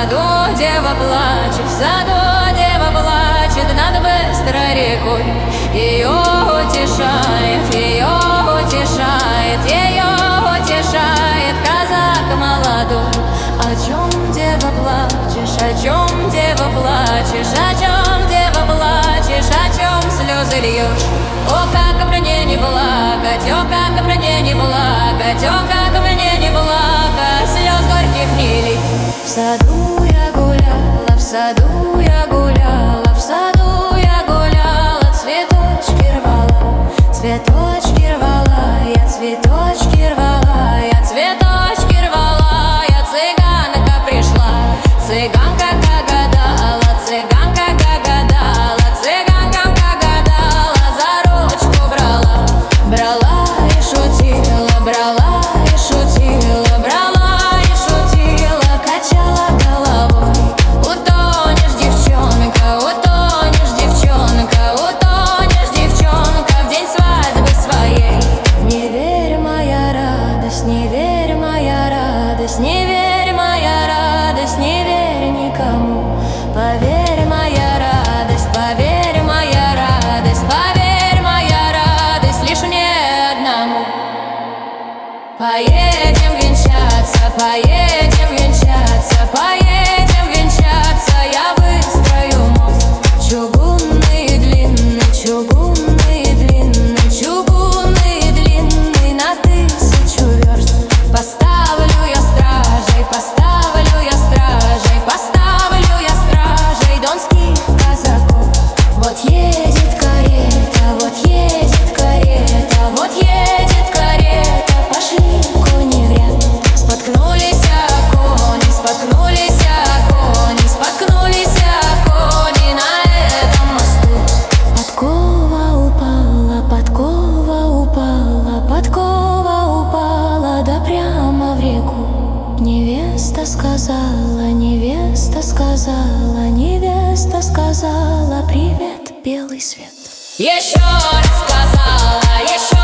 саду дева плачет, в саду дева плачет над быстрой рекой. Ее утешает, ее утешает, ее утешает казак молодой. О чем, дева, плачешь, о чем, дева, плачешь, о чем, дева, плачешь, о чем слезы льешь? О, как мне не плакать, о, как мне не плакать, о, как мне не плакать, слез горьких не лить. В саду я гуляла, в саду я гуляла, в саду я гуляла, цветочки рвала, цветочки рвала, я цветочки рвала, я цветочки рвала, я цыганка пришла, цыганка гадала, цыганка гадала, цыганка гадала, за ручку брала, брала и шутила, брала и шутила, брала и шутила, качала головой. Утонешь, девчонка, утонешь, девчонка, утонешь, девчонка, в день свадьбы своей. Не верь, моя радость, не верь, моя радость, не верь, моя радость, не верь никому. Поверь, моя радость, поверь, моя радость, поверь, моя радость, лишь мне одному. Поедем венчаться, поедем венчаться, поедем венчаться, я выстрою мост. Чугунный, длинный, чугунный, длинный, чугунный, длинный, на 1000 верст. Поставлю я стражей, поставлю я стражей, поставлю я стражей донских казаков. Вот едет карета, вот едет карета, вот едет карета, пошли кони в ряд. Споткнулись кони, споткнулись кони, споткнулись кони на этом мосту. Подкова упала, подкова упала, подкова упала, да прямо в реку. Невеста сказала, невеста сказала, невеста сказала: привет, белый свет. Еще раз сказала, еще